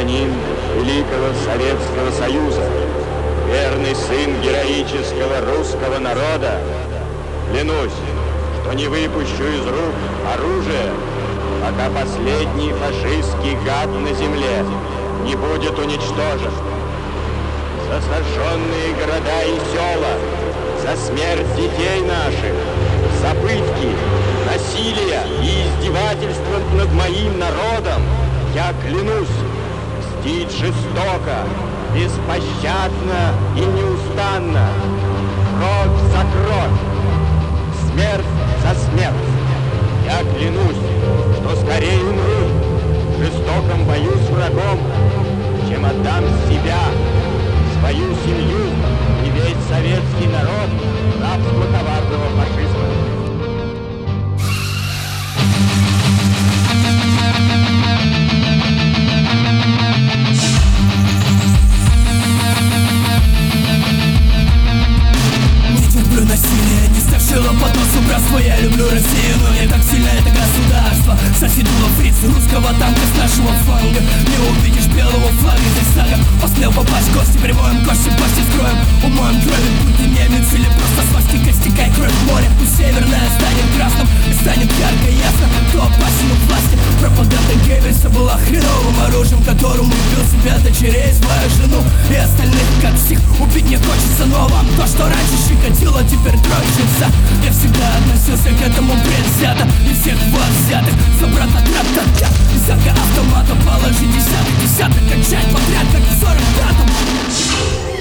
гражданин Великого Советского Союза, верный сын героического русского народа, клянусь, что не выпущу из рук оружие, пока последний фашистский гад на земле не будет уничтожен. За сожженные города и села, за смерть детей наших, за пытки, насилие и издевательство над моим народом я клянусь мстить жестоко, беспощадно и неустанно, кровь за кровь, смерть за смерть. Я клянусь, что скорее умру в жестоком бою с врагом, чем отдам себя, свою семью и весь советский народ рабству коварного фашизма. Насилие не страшило под носу братства. Я люблю Россию, но не так сильно это государство. Соседула фриц русского танка с нашего фланга. Не увидишь белого флага, здесь сага. Посмел попасть в гости, прибоем кости, почти скроем. Умоем крови, будь ты немец или просто свастика. Стекай кровь в море, пусть северная станет красным и станет ярко и ясно, кто опасен у власти. Пропаганда Геббельса была хреновым оружием, которым убил себя, дочерей, свою жену и остальных как псих. Убить не хочется, но вам то, что раньше щекотило, теперь дрожится. Я всегда относился к этому предвзято, и всех вас взятых за брата трап-та-та. Из автомата положи десяток, кончать подряд, как в 45-м.